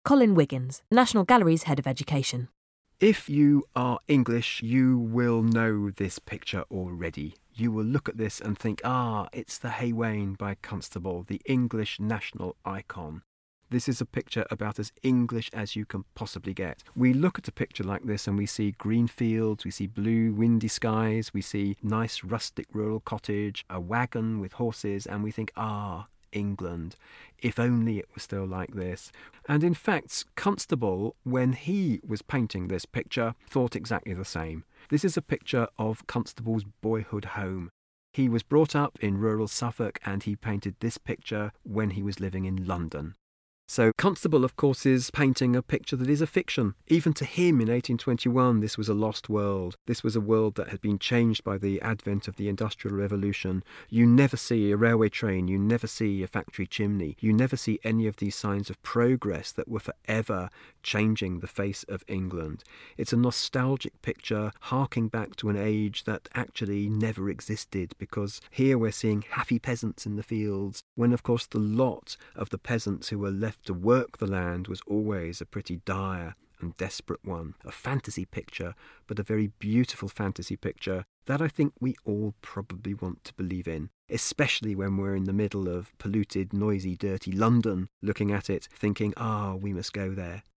Colin Wiggins, National Gallery's Head of Education. If you are English, you will know this picture already. You will look at this and think, it's the Haywain by Constable, the English national icon. This is a picture about as English as you can possibly get. We look at a picture like this and we see green fields, we see blue, windy skies, we see nice rustic rural cottage, a wagon with horses, and we think, England. If only it was still like this. And in fact, Constable, when he was painting this picture, thought exactly the same. This is a picture of Constable's boyhood home. He was brought up in rural Suffolk and he painted this picture when he was living in London. So Constable, of course, is painting a picture that is a fiction. Even to him in 1821, this was a lost world. This was a world that had been changed by the advent of the Industrial Revolution. You never see a railway train, you never see a factory chimney, you never see any of these signs of progress that were forever changing the face of England. It's a nostalgic picture harking back to an age that actually never existed, because here we're seeing happy peasants in the fields, when of course the lot of the peasants who were left to work the land was always a pretty dire and desperate one. A fantasy picture, but a very beautiful fantasy picture that I think we all probably want to believe in, especially when we're in the middle of polluted, noisy, dirty London, looking at it, thinking, we must go there.